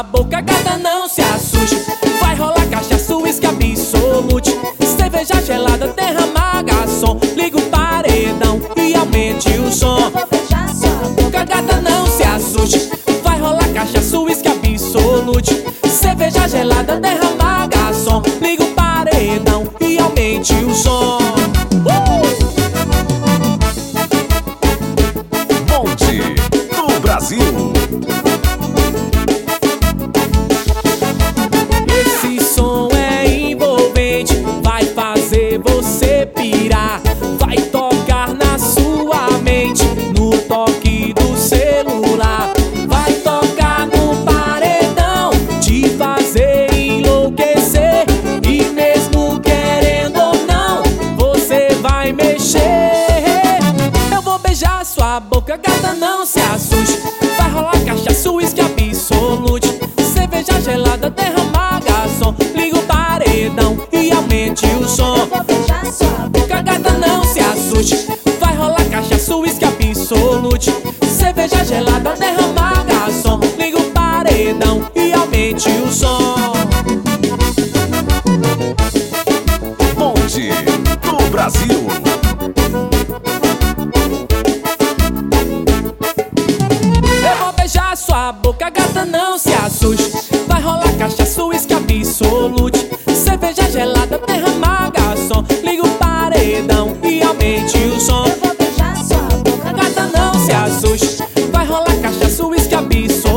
sua boca, gata, não se assuste. Vai rolar cachaça, uísque absolute, cerveja gelada, derrama garçom. Liga o paredão e aumente o som. Eu vou beijar sua boca, Gata, não se assuste. Vai rolar cachaça, uísque absolute, cerveja gelada, derrama garçom. Liga o paredão e aumente o som. Monte do Brasil. Esse som é envolvente, vai fazer você pirar. Vai tocar na sua mente, no toque do celular. Vai tocar no paredão, te fazer enlouquecer. E mesmo querendo ou não, você vai mexer. Eu vou beijar sua boca, gata, não se assuste. Vai rolar cachaça, uísque absolute, cerveja gelada, derrama garçom. Liga o paredão e aumente o som. eu vou beijar sua boca, Gata, não se assuste. Vai rolar cachaça, uísque absolute, cerveja gelada, derrama garçom. Liga o paredão e aumente o som. Monte do Brasil. Eu vou beijar sua boca, gata, não se assuste. Vai rolar cachaça, uísque absolute, cerveja gelada, derrama garçom. Liga o paredão e aumente o som. eu vou beijar sua boca, Gata, não se assuste. Vai rolar cachaça, uísque absolute,